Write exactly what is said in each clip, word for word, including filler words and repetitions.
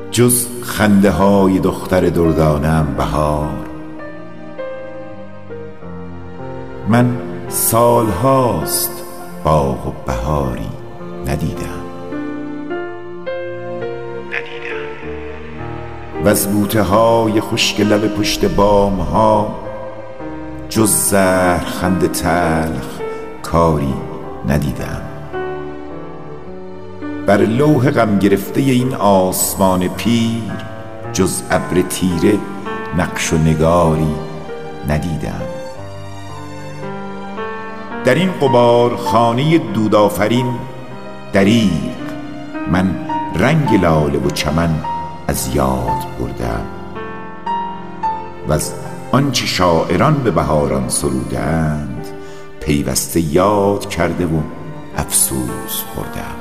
جز خنده های دختر دردانه‌ام بهار. من سال هاست باغ و بهاری ندیدم ندیدم وز بوته های خشک لب پشت بام ها جز زهر خنده تلخ کاری ندیدم. بر لوح غم گرفته این آسمان پیر جز ابر تیره نقش و نگاری ندیدم. در این غبار خانه دود آفرین دریغ من رنگ لاله و چمن از یاد بردم وز آنچه شاعران به بهاران سرودند پیوسته یاد کرده و افسوس خوردم.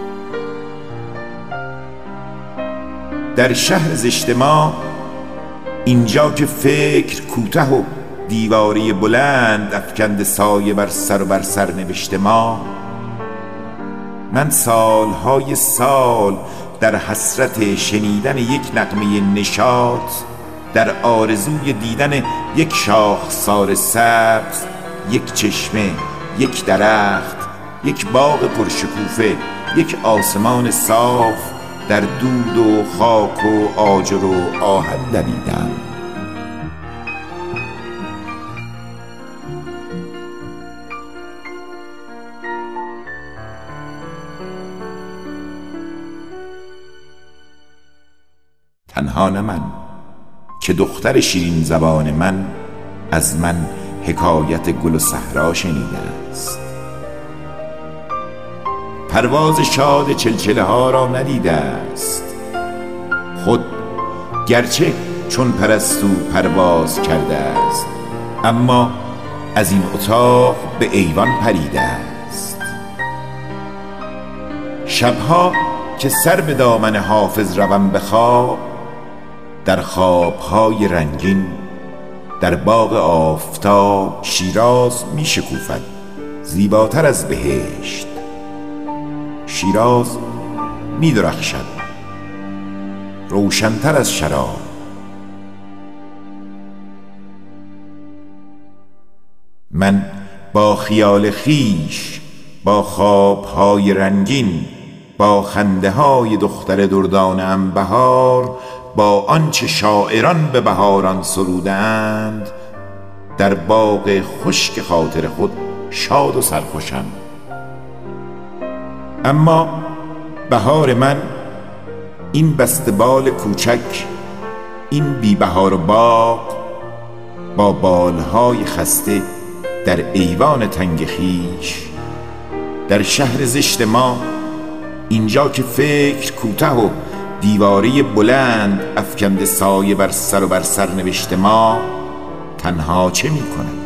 در شهر زشت ما اینجا که فکر کوته و دیواری بلند افکند سایه بر سر و بر سر نوشت ما، من سالهای سال در حسرت شنیدن یک نغمه نشاط، در آرزوی دیدن یک شاخسار سبز، یک چشمه، یک درخت، یک باغ پرشکوفه، یک آسمان صاف، در دود و خاک و آجر و آهن دویدم. تنها نه من که دختر شیرین زبان من از من حکایت گل و صحرا شنیده است، پرواز شاد چلچله ها را ندیده است، خود گرچه چون پرستو پرواز کرده است اما از این اتاق به ایوان پریده است. شبها که سر به دامن حافظ روم به خواب، در خوابهای رنگین در باغ آفتاب شیراز می شکوفد زیباتر از بهشت. شیراز می درخشد روشنتر از شراب. من با خیال خیش، با خوابهای رنگین، با خنده های دختر دردانه‌ام بهار، با آنچه شاعران به بهاران سرودند، در باغ خشک خاطر خود شاد و سرخوشم. اما بهار من، این بسته‌بال کوچک، این بی بهار و باغ، با بالهای خسته در ایوان تنگ خیش، در شهر زشت ما، اینجا که فکر کوته و دیواری بلند افکنده سایه بر سر و بر سر نوشت ما، تنها چه می کند؟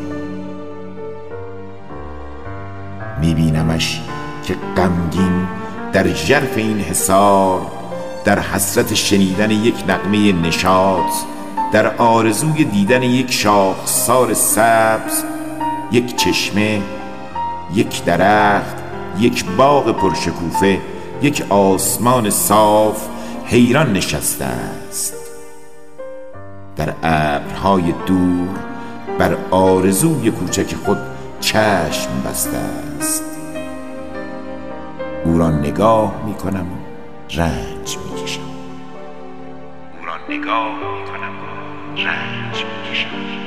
می بینمش که غمگین در ژرف این حصار، در حسرت شنیدن یک نغمه نشاط، در آرزوی دیدن یک شاخسار سبز، یک چشمه، یک درخت، یک باغ پرشکوفه، یک آسمان صاف حیران نشسته است. در ابرهای دور بر آرزوی کوچک خود چشم بسته است. او را نگاه می کنم رنج می کشم. او را نگاه می کنم رنج می کشم.